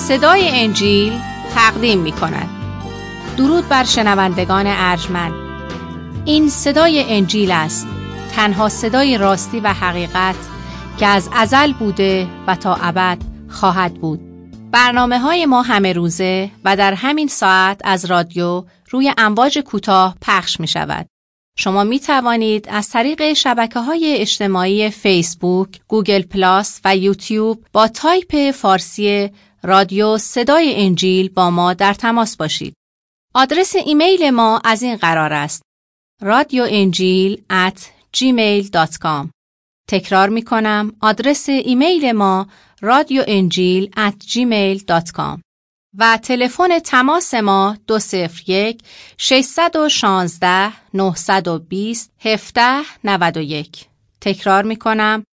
صدای انجیل تقدیم می کند. درود بر شنوندگان ارجمند. این صدای انجیل است، تنها صدای راستی و حقیقت که از ازل بوده و تا ابد خواهد بود. برنامه‌های ما همه روزه و در همین ساعت از رادیو روی امواج کوتاه پخش می شود. شما می توانید از طریق شبکه‌های اجتماعی فیسبوک، گوگل پلاس و یوتیوب با تایپ فارسی رادیو صدای انجیل با ما در تماس باشید. آدرس ایمیل ما از این قرار است: radioenjil@gmail.com. تکرار می کنم، آدرس ایمیل ما radioenjil@gmail.com و تلفن تماس ما 201-616-920-1791. تکرار می کنم،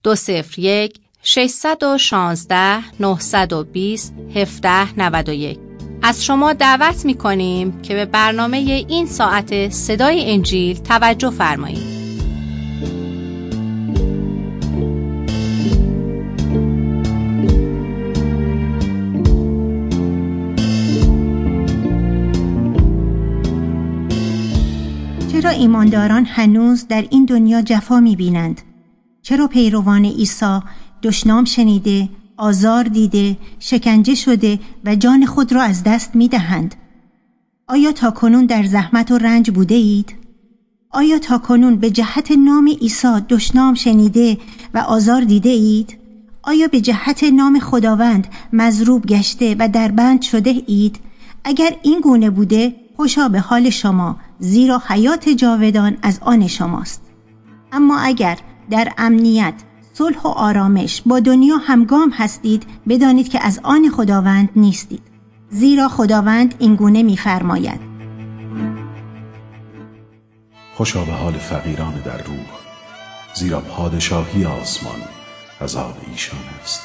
201-616-920-1791. از شما دعوت می کنیم که به برنامه این ساعت صدای انجیل توجه فرمایید. چرا ایمانداران هنوز در این دنیا جفا می‌بینند؟ چرا پیروان عیسی دشنام شنیده، آزار دیده، شکنجه شده و جان خود را از دست می‌دهند؟ آیا تاکنون در زحمت و رنج بوده اید؟ آیا تاکنون به جهت نام عیسی دشنام شنیده و آزار دیده اید؟ آیا به جهت نام خداوند مضروب گشته و در بند شده اید؟ اگر این گونه بوده، خوشا به حال شما، زیرا حیات جاودان از آن شماست. اما اگر در امنیت، صلح و آرامش با دنیا همگام هستید، بدانید که از آن خداوند نیستید، زیرا خداوند این گونه می‌فرماید: خوشا به حال فقیران در روح، زیرا پادشاهی آسمان از آن ایشان است.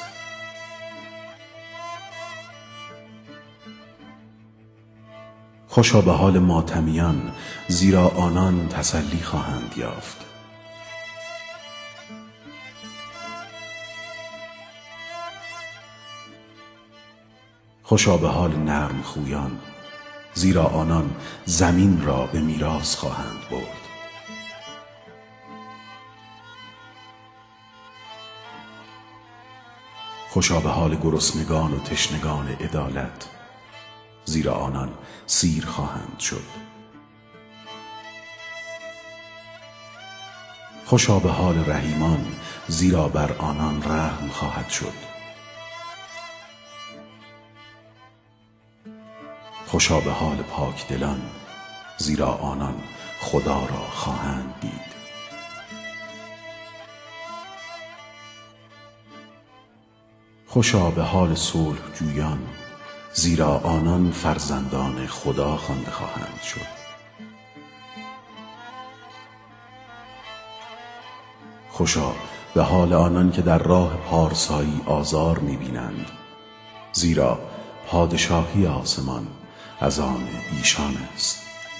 خوشا به حال ماتمیان، زیرا آنان تسلی خواهند یافت. خوشا به حال نرم خویان، زیرا آنان زمین را به میراث خواهند برد. خوشا به حال گرسنگان و تشنگان عدالت، زیرا آنان سیر خواهند شد. خوشا به حال رحیمان، زیرا بر آنان رحم خواهد شد. خوشا به حال پاکدلان، زیرا آنان خدا را خواهند دید. خوشا به حال صلح جویان، زیرا آنان فرزندان خدا خوانده خواهند شد. خوشا به حال آنان که در راه پارسایی آزار می‌بینند، زیرا پادشاهی آسمان از آن ایشان است.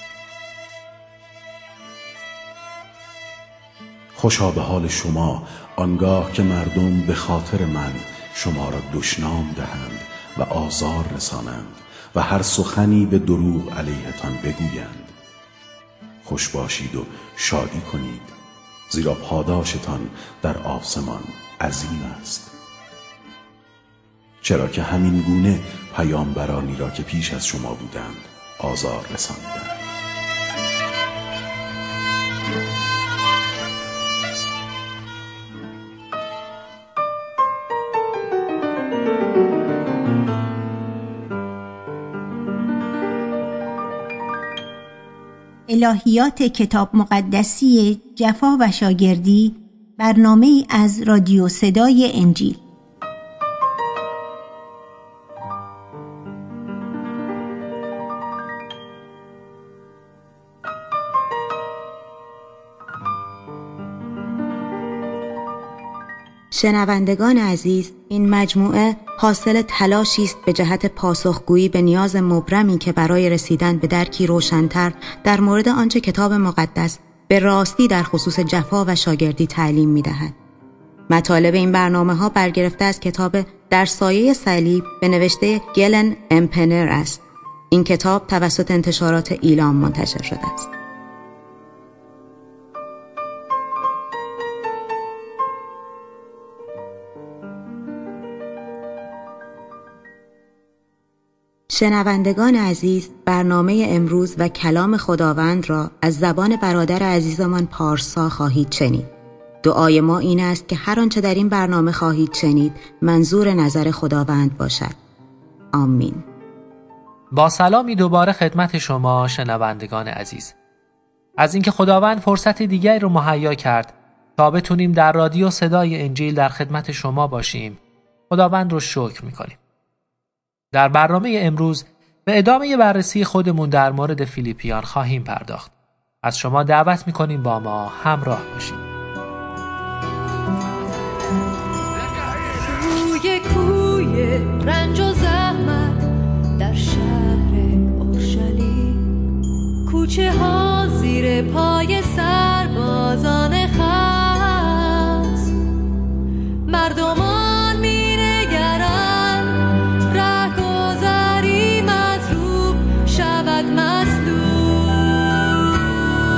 خوشا به حال شما آنگاه که مردم به خاطر من شما را دشنام دهند و آزار رسانند و هر سخنی به دروغ علیهتان بگویند. خوش باشید و شادی کنید، زیرا پاداشتان در آسمان عظیم است. چرا که همین گونه پیامبرانی را که پیش از شما بودند آزار رساندند. الهیات کتاب مقدسی جفا و شاگردی، برنامه‌ای از رادیو صدای انجیل. شنوندگان عزیز، این مجموعه حاصل تلاشی است به جهت پاسخگویی به نیاز مبرمی که برای رسیدن به درکی روشن‌تر در مورد آنچه کتاب مقدس به راستی در خصوص جفا و شاگردی تعلیم می‌دهد. مطالب این برنامه‌ها برگرفته از کتاب در سایه صلیب به نوشته گلن امپنر است. این کتاب توسط انتشارات ایلام منتشر شده است. شنوندگان عزیز، برنامه امروز و کلام خداوند را از زبان برادر عزیزمان پارسا خواهید شنید. دعای ما این است که هر آنچه در این برنامه خواهید شنید منظور نظر خداوند باشد. آمین. با سلامی دوباره خدمت شما شنوندگان عزیز. از اینکه خداوند فرصت دیگری رو مهیا کرد تا بتونیم در رادیو صدای انجیل در خدمت شما باشیم، خداوند رو شکر می‌کنیم. در برنامه امروز به ادامه بررسی خودمون در مورد فیلیپیان خواهیم پرداخت. از شما دعوت می‌کنیم با ما همراه باشید. روی کوی رنج و زحمت در شهر اورشلیم، کوچه ها زیر پای سربازان خست، مردمان می‌نگرند رهگذری مطلوب شود مصلوب،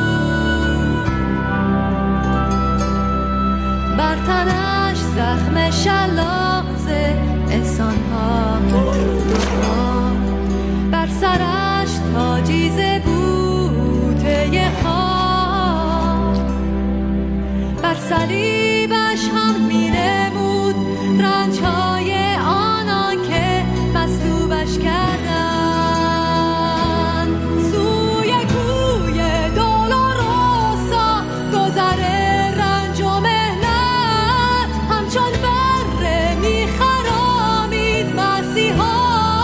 بر تنش زخم شلاق احسان‌ها مردوها، بر سرش تاجی ز بوته خاک، بر صلیبش هم می‌نمود رنج‌های آنان که مصلوبش کردند. سوی کوی دولوروسا گذر رنج و مهنت همچون بره می‌خرامید مسیحا،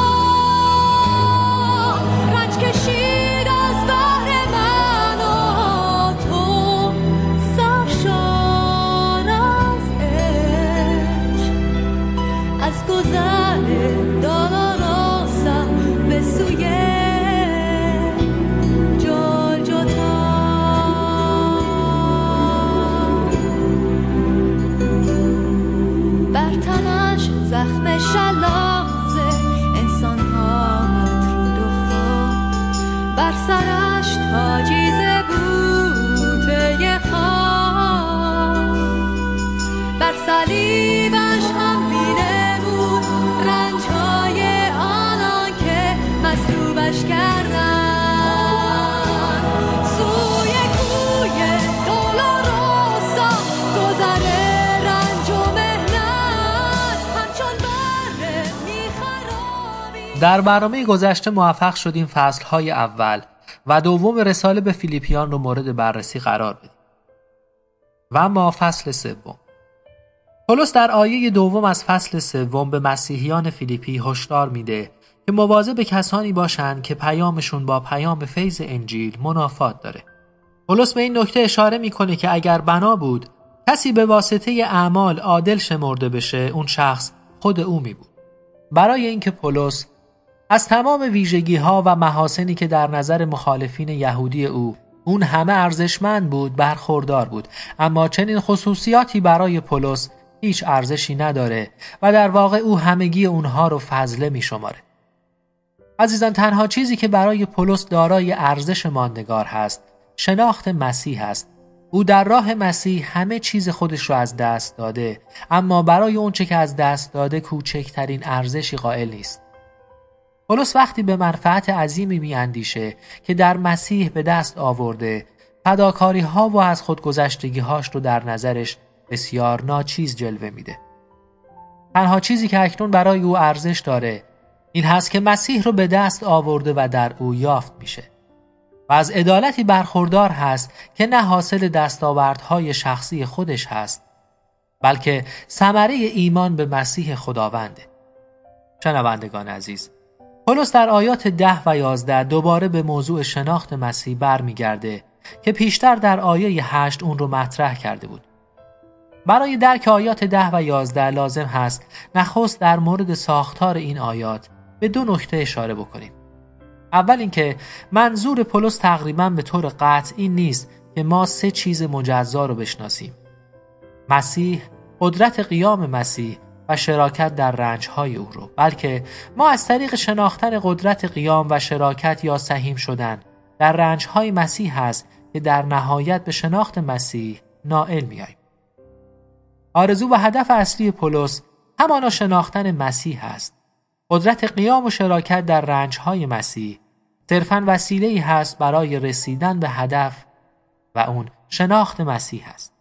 رنج کشید از بهر من و تو، سرشار از عشق، از گذر دولوروسا به سوی جلجتا. بر تنش زخم شلاق انسان‌ها مطرود و خاک، بر سرش تاجی ز بوته خاک، بر صلیبش هم می‌نمود رنج‌های آنان که مصلوبش کردند. سوی کوی دولوروسا گذر رنج و مهنت همچون بره می‌خرامید. در برنامه گذشته موفق شدیم فصل‌های اول و دوم رساله به فیلیپیان رو مورد بررسی قرار بدیم. و اما فصل سوم. پولس در آیه دوم از فصل سوم به مسیحیان فیلیپی هشدار میده که مواظب کسانی باشند که پیامشون با پیام فیض انجیل منافات داره. پولس به این نکته اشاره میکنه که اگر بنا بود کسی به واسطه اعمال عادل شمرده بشه، اون شخص خود او می بود. برای اینکه پولس از تمام ویژگی‌ها و محاسنی که در نظر مخالفین یهودی اون همه ارزشمند بود برخوردار بود، اما چنین خصوصیاتی برای پولس هیچ ارزشی نداره و در واقع او همگی اونها رو فضله می شماره. عزیزان، تنها چیزی که برای پولس دارای ارزش ماندگار هست شناخت مسیح است. او در راه مسیح همه چیز خودش رو از دست داده، اما برای اون چه که از دست داده کوچکترین ارزشی قائل نیست. پولس وقتی به منفعت عظیمی میاندیشه که در مسیح به دست آورده، فداکاری ها و از خودگذشتگی هاش رو در نظرش بسیار ناچیز جلوه میده. تنها چیزی که اکنون برای او ارزش داره این هست که مسیح رو به دست آورده و در او یافت میشه و از عدالتی برخوردار هست که نه حاصل دستاوردهای شخصی خودش هست، بلکه ثمره ایمان به مسیح خداونده. شنوندگان عزیز، پولس در آیات 10 و 11 دوباره به موضوع شناخت مسیح برمیگرده که پیشتر در آیه 8 اون رو مطرح کرده بود. برای درک آیات 10 و 11 لازم هست نخست در مورد ساختار این آیات به دو نکته اشاره بکنیم. اول اینکه منظور پولس تقریباً به طور قطع این نیست که ما 3 چیز مجزا رو بشناسیم: مسیح، قدرت قیام مسیح و شراکت در رنج‌های او رو، بلکه ما از طریق شناختن قدرت قیام و شراکت یا سهیم شدن در رنج‌های مسیح هست که در نهایت به شناخت مسیح نائل می‌آییم. آرزو و هدف اصلی پولس همانا شناختن مسیح است. قدرت قیام و شراکت در رنج‌های مسیح صرفاً وسیله‌ای هست برای رسیدن به هدف و اون شناخت مسیح است.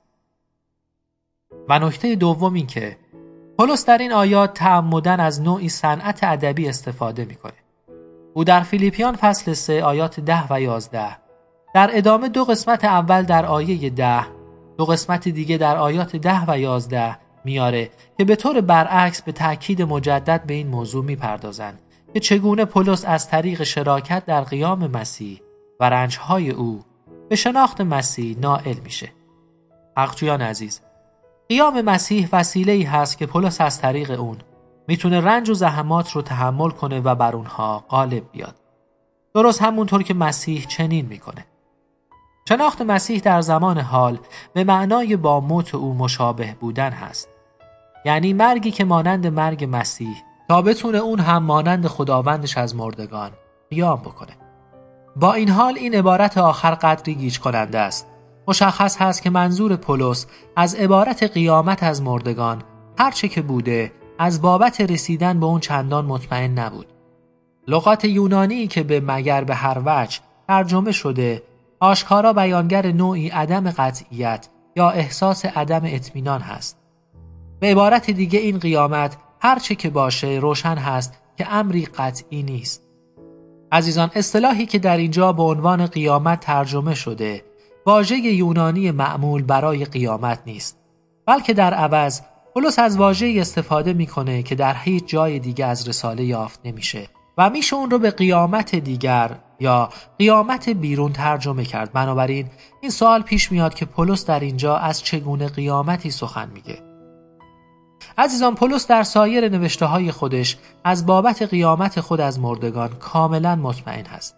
و نکته دوم این که پولس در این آیات تعمداً از نوعی صنعت ادبی استفاده می‌کنه. او در فیلیپیان فصل 3 آیات 10 و 11 در ادامه 2 قسمت اول در آیه 10، 2 قسمت دیگه در آیات 10 و 11 میاره که به طور برعکس به تأکید مجدد به این موضوع میپردازند که چگونه پولس از طریق شراکت در قیام مسیح و رنج‌های او به شناخت مسیح نائل میشه. حقجویان عزیز، قیام مسیح وسیله‌ای هست که پولس از طریق اون میتونه رنج و زحمات رو تحمل کنه و بر اونها غالب بیاد. درست همونطور که مسیح چنین میکنه. شناخت مسیح در زمان حال به معنای با موت او مشابه بودن هست. یعنی مرگی که مانند مرگ مسیح تا بتونه اون هم مانند خداوندش از مردگان قیام بکنه. با این حال این عبارت آخر قدری گیج کننده است. مشخص هست که منظور پولس از عبارت قیامت از مردگان هرچه که بوده از بابت رسیدن به اون چندان مطمئن نبود. لغات یونانی که به مگر به هر وجه ترجمه شده آشکارا بیانگر نوعی عدم قطعیت یا احساس عدم اطمینان هست. به عبارت دیگه این قیامت هرچه که باشه روشن هست که امری قطعی نیست. عزیزان، اصطلاحی که در اینجا به عنوان قیامت ترجمه شده واژه یونانی معمول برای قیامت نیست، بلکه در عوض پولس از واژه‌ای استفاده میکنه که در هیچ جای دیگه از رساله یافت نمیشه و میشه اون رو به قیامت دیگر یا قیامت بیرون ترجمه کرد. بنابراین این سوال پیش میاد که پولس در اینجا از چگونه قیامتی سخن میگه؟ عزیزان، پولس در سایر نوشته‌های خودش از بابت قیامت خود از مردگان کاملا مطمئن هست.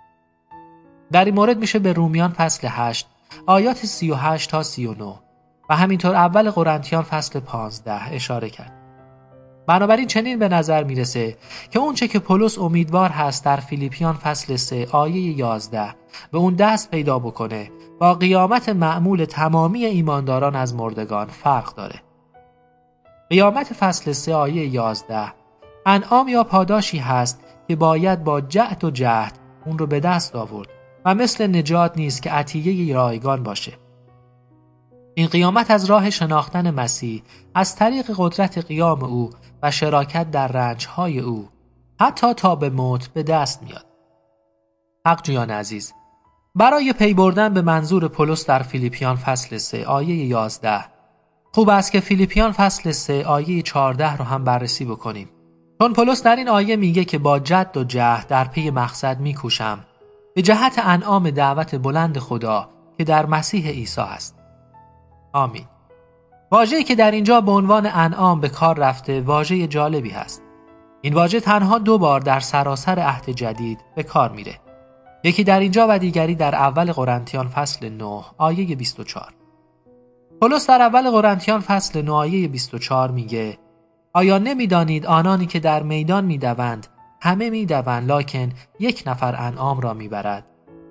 در این مورد میشه به رومیان فصل 8 آیات 38 تا 39 و همینطور اول قرنتیان فصل 15 اشاره کرد. بنابراین چنین به نظر میرسه که اونچه که پولس امیدوار هست در فیلیپیان فصل 3 آیه 11 به اون دست پیدا بکنه با قیامت معمول تمامی ایمانداران از مردگان فرق داره. قیامت فصل 3 آیه 11 انعام یا پاداشی هست که باید با جهد و جهد اون رو به دست آورد و مثل نجات نیست که عطیه رایگان باشه. این قیامت از راه شناختن مسیح از طریق قدرت قیام او و شراکت در رنج‌های او حتی تا به موت به دست میاد. حقجویان عزیز، برای پی بردن به منظور پولس در فیلیپیان فصل 3 آیه 11 خوب است که فیلیپیان فصل 3 آیه 14 رو هم بررسی بکنیم، چون پولس در این آیه میگه که با جد و جهد در پی مقصد میکوشم به جهت انعام دعوت بلند خدا که در مسیح عیسی است. آمین. واژه‌ای که در اینجا به عنوان انعام به کار رفته واژه جالبی هست. این واژه تنها 2 بار در سراسر عهد جدید به کار میره. یکی در اینجا و دیگری در اول قرنتیان فصل 9 آیه 24. پولس در اول قرنتیان فصل 9 آیه 24 میگه آیا نمیدانید آنانی که در میدان میدوند همه میدوند لکن یک نفر انعام را میبرد؟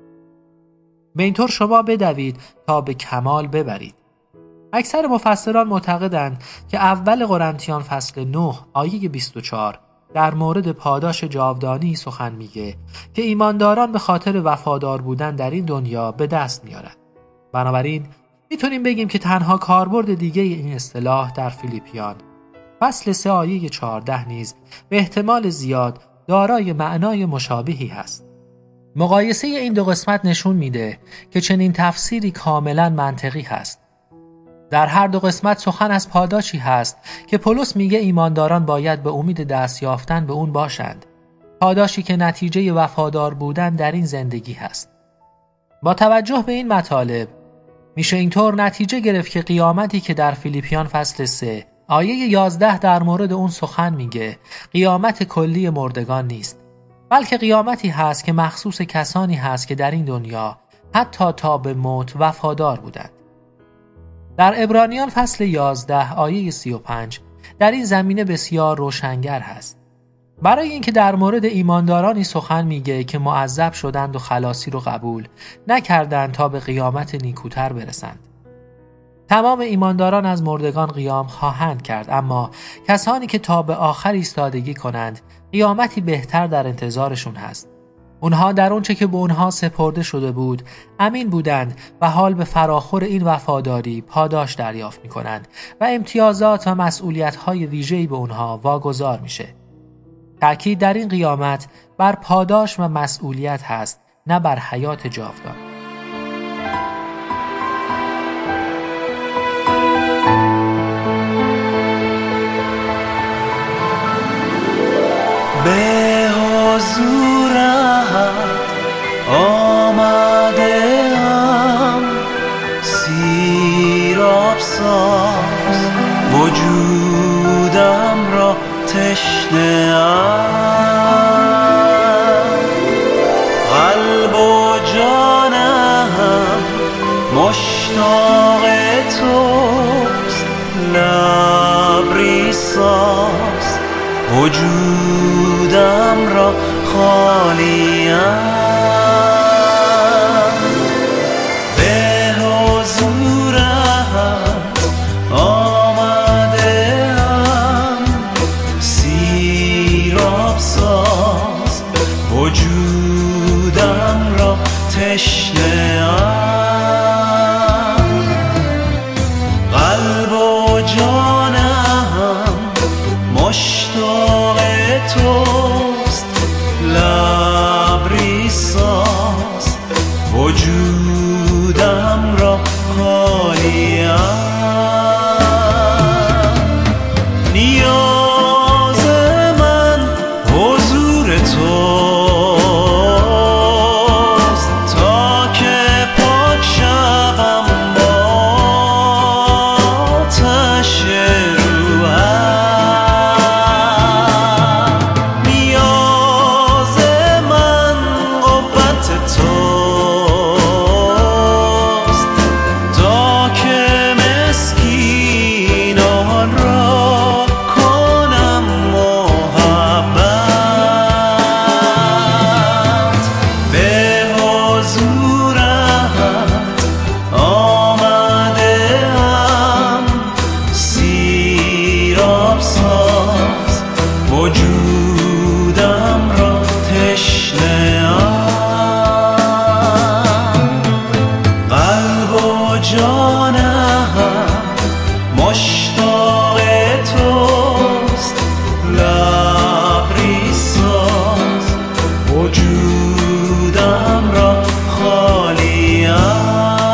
به این طور شما بدوید تا به کمال ببرید. اکثر مفسران معتقدند که اول قرنتیان فصل 9 آیه 24 در مورد پاداش جاودانی سخن میگه که ایمانداران به خاطر وفادار بودن در این دنیا به دست میارن. بنابراین میتونیم بگیم که تنها کاربرد دیگه این اصطلاح در فیلیپیان فصل 3 آیه 14 نیز به احتمال زیاد دارای معنای مشابهی هست. مقایسه این 2 قسمت نشون میده که چنین تفسیری کاملا منطقی هست. در هر 2 قسمت سخن از پاداشی هست که پولس میگه ایمانداران باید به امید دست یافتن به اون باشند. پاداشی که نتیجه وفادار بودن در این زندگی هست. با توجه به این مطالب میشه اینطور نتیجه گرفت که قیامتی که در فیلیپیان فصل 3 آیه 11 در مورد اون سخن میگه قیامت کلی مردگان نیست، بلکه قیامتی هست که مخصوص کسانی هست که در این دنیا حتی تا به موت وفادار بودند. در عبرانیان فصل 11 آیه 35 در این زمینه بسیار روشنگر هست. برای اینکه در مورد ایماندارانی سخن میگه که معذب شدند و خلاصی رو قبول نکردند تا به قیامت نیکوتر برسند. تمام ایمانداران از مردگان قیام خواهند کرد، اما کسانی که تا به آخر ایستادگی کنند قیامتی بهتر در انتظارشون هست. اونها در اونچه که به اونها سپرده شده بود امین بودند و حال به فراخور این وفاداری پاداش دریافت میکنند و امتیازات و مسئولیت‌های ویژه‌ای به اونها واگذار میشه. تأکید در این قیامت بر پاداش و مسئولیت هست، نه بر حیات جاودان. به حضورت آمدم، سیراب ساز وجودم را تشنه ام، قلب و جانم مشتاق توست، لبریز ساز وجودم را خالیم. به حضورت آمدم، سیراب ساز وجودم را تشنه ام، قلب و جانم مشتاق توست، لبریز ساز وجودم را خالیم. نیاز من حضور توست، تا که پاک شوم با آتش روحت. نیاز من قوت توست، تا که مسکینان را کنم محبت. به حضورت آمدم، سیراب ساز وجودم را تشنه ام، قلب و جانم مشتاق توست، لبریز ساز وجودم را خالیم.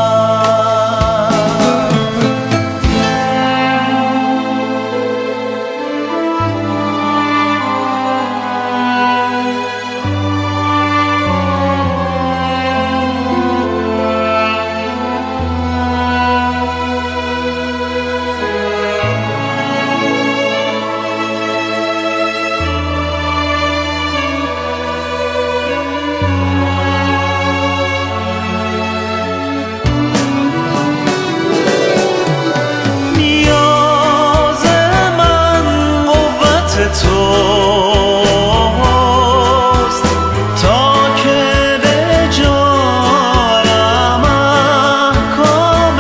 نیاز من قوت توست، تا که به جانم احکام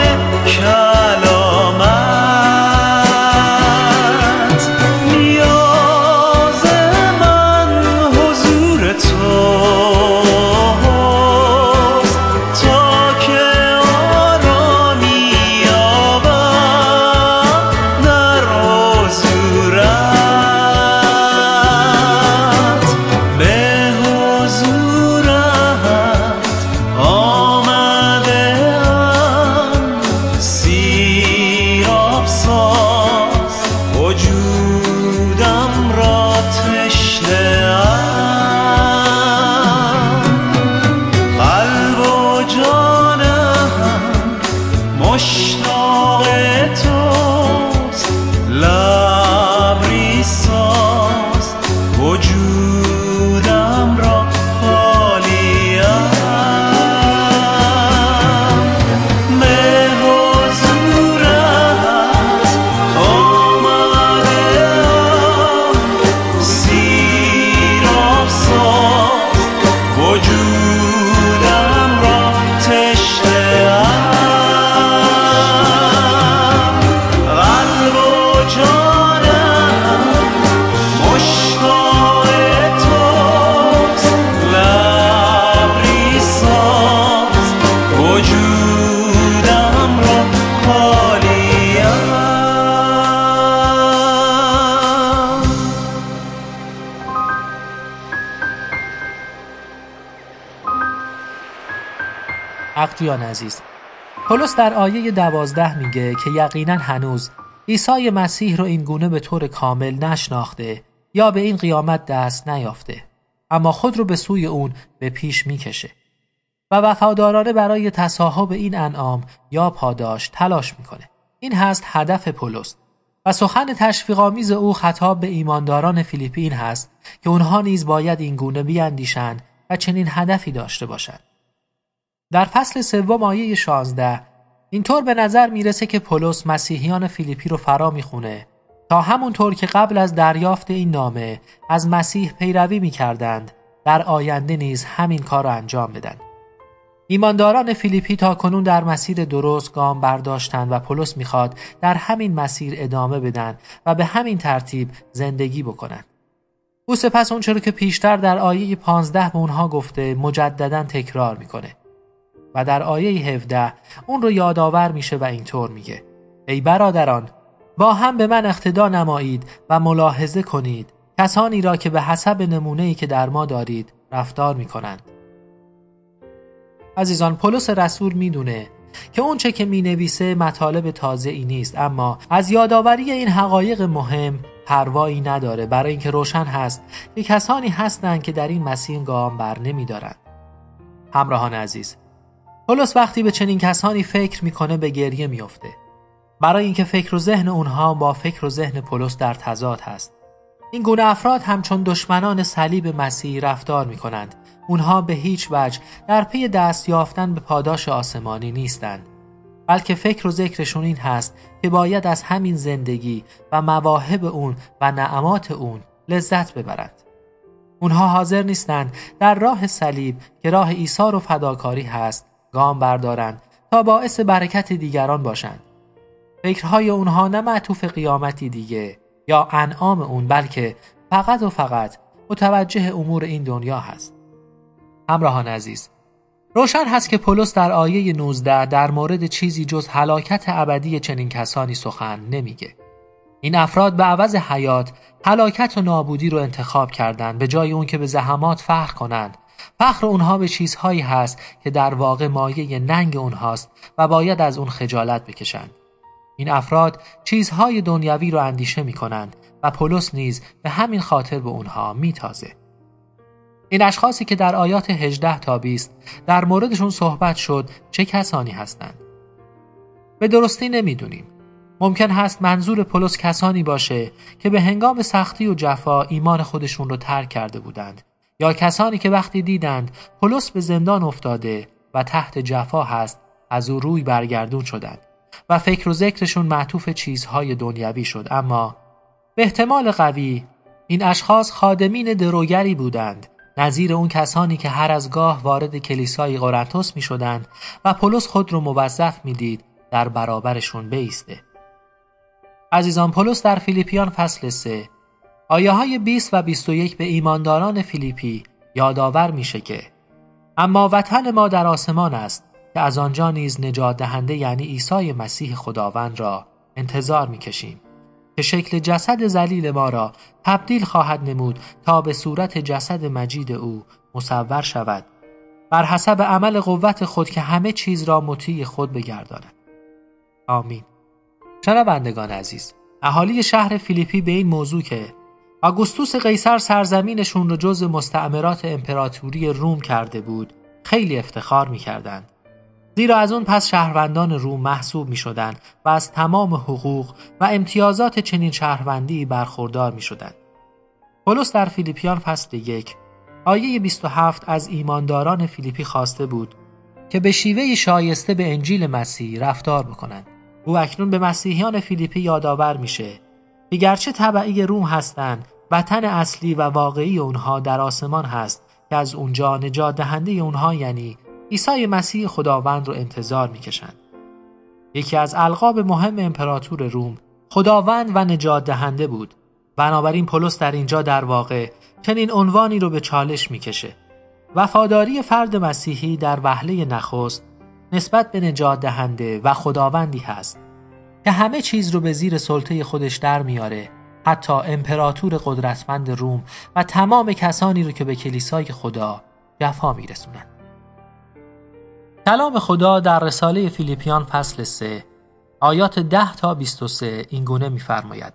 کلامت. نیاز من حضور توست، تا که آرامی یابم در حضورت. به حضورت آمدم، سیراب ساز وجودم را تشنه ام، قلب و جانم مشتاق توست، لبریز ساز وجودم را خالیم. به حضورت آمدم، اقجیان عزیز، پولس در آیه 12 میگه که یقینا هنوز عیسی مسیح رو این گونه به طور کامل نشناخته یا به این قیامت دست نیافته، اما خود رو به سوی اون به پیش میکشه و وفادارانه برای تصاحب این انعام یا پاداش تلاش میکنه. این هست هدف پولس و سخن تشویق‌آمیز او خطاب به ایمانداران فیلیپی این هست که اونها نیز باید این گونه بیاندیشند و چنین هدفی داشته باشند. در فصل 3 آیه 16 اینطور به نظر میرسه که پولس مسیحیان فیلیپی رو فرا میخونه تا همونطور که قبل از دریافت این نامه از مسیح پیروی میکردند در آینده نیز همین کار رو انجام بدن. ایمانداران فیلیپی تا کنون در مسیر درست گام برداشتند و پولس میخواد در همین مسیر ادامه بدن و به همین ترتیب زندگی بکنن. او سپس اون چرا که پیشتر در آیه 15 به اونها گفته مجددا تکرار میکنه و در آیه 17 اون رو یادآور میشه و اینطور میگه: ای برادران، با هم به من اقتدا نمایید و ملاحظه کنید کسانی را که به حسب نمونه‌ای که در ما دارید رفتار میکنند. عزیزان، پولس رسول میدونه که اون چه که مینویسه مطالب تازه‌ای نیست، اما از یادآوری این حقایق مهم پروایی نداره، برای اینکه روشن هست که کسانی هستند که در این مسیر گام بر نمیدارند. همراهان عزیز، پولس وقتی به چنین کسانی فکر میکنه به گریه میفته، برای اینکه فکر و ذهن اونها با فکر و ذهن پولس در تضاد هست. این گونه افراد همچون دشمنان صلیب مسیح رفتار میکنند. اونها به هیچ وجه در پی دست یافتن به پاداش آسمانی نیستند، بلکه فکر و ذکرشون این هست که باید از همین زندگی و مواهب اون و نعمات اون لذت ببرند. اونها حاضر نیستند در راه صلیب که راه ایثار و فداکاری هست گام بردارند تا باعث برکت دیگران باشند. فکرهای اونها نه معطوف قیامتی دیگه یا انعام اون، بلکه فقط و فقط متوجه امور این دنیا هست. همراهان عزیز، روشن هست که پولس در آیه 19 در مورد چیزی جز هلاکت ابدی چنین کسانی سخن نمیگه. این افراد به عوض حیات هلاکت و نابودی رو انتخاب کردند، به جای اون که به زحمات فخر کنند. فخر اونها به چیزهایی هست که در واقع مایه ننگ اونهاست و باید از اون خجالت بکشند. این افراد چیزهای دنیوی رو اندیشه می کنند و پولس نیز به همین خاطر به اونها می تازه. این اشخاصی که در آیات 18 تا 20 در موردشون صحبت شد چه کسانی هستند؟ به درستی نمیدونیم. ممکن هست منظور پولس کسانی باشه که به هنگام سختی و جفا ایمان خودشون رو ترک کرده بودند، یا کسانی که وقتی دیدند پولس به زندان افتاده و تحت جفا هست از او روی برگردون شدند و فکر و ذکرشون معطوف چیزهای دنیوی شد. اما به احتمال قوی این اشخاص خادمین دروگری بودند، نظیر اون کسانی که هر از گاه وارد کلیسای قرنتس می شدند و پولس خود رو موظف می دید در برابرشون بایسته. عزیزان، پولس در فیلیپیان فصل 3 آیه های 20 و 21 به ایمانداران فیلیپی یادآور میشه که اما وطن ما در آسمان است که از آنجا نیز نجات دهنده یعنی عیسی مسیح خداوند را انتظار میکشیم که شکل جسد ذلیل ما را تبدیل خواهد نمود تا به صورت جسد مجید او مصور شود، بر حسب عمل قوت خود که همه چیز را مطیع خود بگرداند. آمین. شنوندگان عزیز، اهالی شهر فیلیپی به این موضوع که آگوستوس قیصر سرزمینشون رو جزء مستعمرات امپراتوری روم کرده بود خیلی افتخار می‌کردند، زیرا از اون پس شهروندان روم محسوب می‌شدند و از تمام حقوق و امتیازات چنین شهروندی برخوردار می‌شدند. پولس در فیلیپیان فصل 1 آیه 27 از ایمانداران فیلیپی خواسته بود که به شیوه شایسته به انجیل مسیح رفتار بکنند. او اکنون به مسیحیان فیلیپی یادآور میشه که گرچه تبعی روم هستند، وطن اصلی و واقعی اونها در آسمان هست که از اونجا نجات دهنده اونها یعنی عیسی مسیح خداوند رو انتظار میکشند. یکی از القاب مهم امپراتور روم خداوند و نجات دهنده بود. بنابراین پولس در اینجا در واقع چنین عنوانی رو به چالش میکشه: وفاداری فرد مسیحی در وهله نخست نسبت به نجات دهنده و خداوندی هست که همه چیز رو به زیر سلطه خودش در میاره، حتی امپراتور قدرتمند روم و تمام کسانی رو که به کلیسای خدا جفا میرسونن. کلام خدا در رساله فیلیپیان فصل 3 آیات 10 تا 23 این گونه می‌فرماید: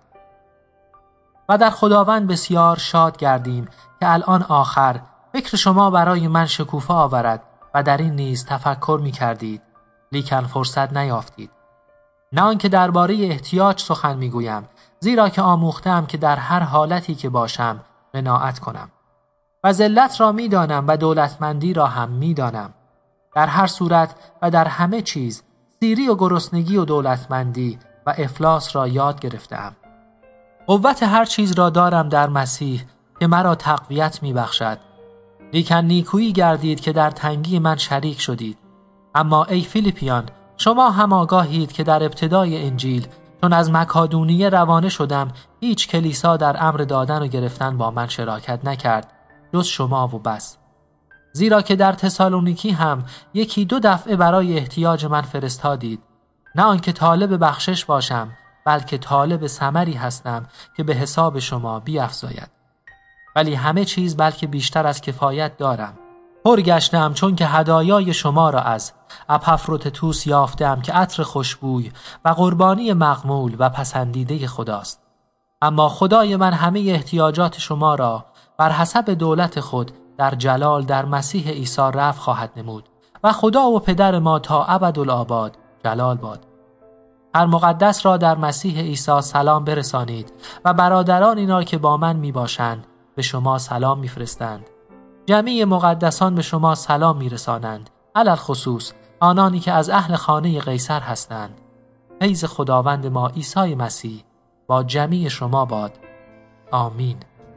و در خداوند بسیار شاد گردیم که الان آخر فکر شما برای من شکوفه آورد و در این نیز تفکر می‌کردید لیکن فرصت نیافتید. نه آنکه درباره احتیاج سخن می‌گویم، زیرا که آموختم که در هر حالتی که باشم قناعت کنم و ذلت را می‌دانم و دولتمندی را هم می‌دانم. در هر صورت و در همه چیز سیری و گرسنگی و دولتمندی و افلاس را یاد گرفتم. قوت هر چیز را دارم در مسیح که مرا تقویت می‌بخشد. لیکن نیکویی گردید که در تنگی من شریک شدید. اما ای فیلیپیان، شما هم آگاهید که در ابتدای انجیل چون از مکادونیه روانه شدم هیچ کلیسا در امر دادن و گرفتن با من شراکت نکرد جز شما و بس. زیرا که در تسالونیکی هم 1-2 دفعه برای احتیاج من فرستادید. نه آنکه طالب بخشش باشم بلکه طالب ثمری هستم که به حساب شما بیفزاید. ولی همه چیز بلکه بیشتر از کفایت دارم. پر گشتم چون که هدایای شما را از اپافرودیتوس یافتم که عطر خوشبوی و قربانی مقبول و پسندیده خداست. اما خدای من همه احتیاجات شما را بر حسب دولت خود در جلال در مسیح عیسی رفع خواهد نمود و خدا و پدر ما تا ابدالآباد جلال باد. هر مقدس را در مسیح عیسی سلام برسانید و برادران اینا که با من می باشند به شما سلام می فرستند. جمیع مقدسان به شما سلام می رسانند، علل خصوص آنانی که از اهل خانه قیصر هستند. فیض خداوند ما عیسی مسیح با جمیع شما باد. آمین.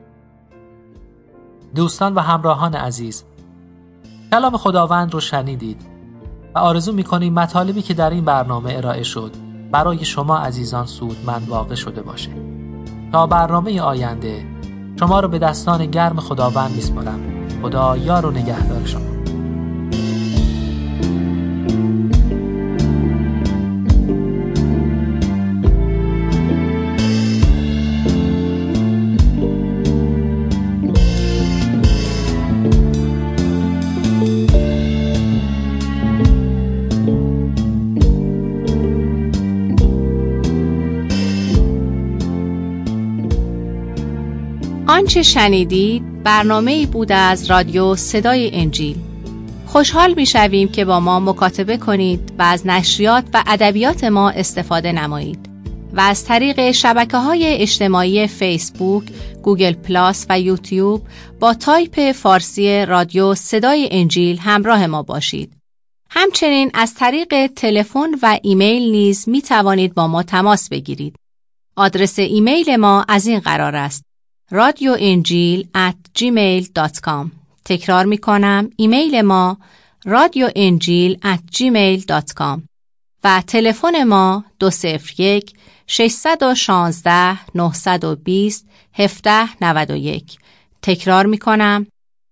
دوستان و همراهان عزیز، کلام خداوند رو شنیدید و آرزو می‌کنیم مطالبی که در این برنامه ارائه شد برای شما عزیزان سودمند واقع شده باشه. تا برنامه آینده شما رو به دستان گرم خداوند میسپارم. خدا یار و نگهدار شما. آنچه شنیدید برنامه‌ای بود از رادیو صدای انجیل. خوشحال می‌شویم که با ما مکاتبه کنید و از نشریات و ادبیات ما استفاده نمایید و از طریق شبکه‌های اجتماعی فیسبوک، گوگل پلاس و یوتیوب با تایپ فارسی رادیو صدای انجیل همراه ما باشید. همچنین از طریق تلفن و ایمیل نیز می‌توانید با ما تماس بگیرید. آدرس ایمیل ما از این قرار است: radioenjil@gmail.com. تکرار می کنم، ایمیل ما radioenjil@gmail.com و تلفن ما 201-616-920-1791. تکرار می کنم،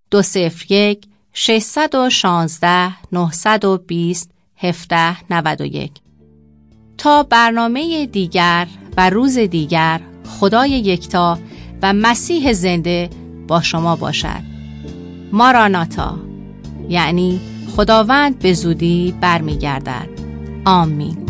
201-616-920-1791. تا برنامه دیگر و روز دیگر، خدای یکتا و مسیح زنده با شما باشد. ماراناتا، یعنی خداوند به زودی برمیگردد. آمین.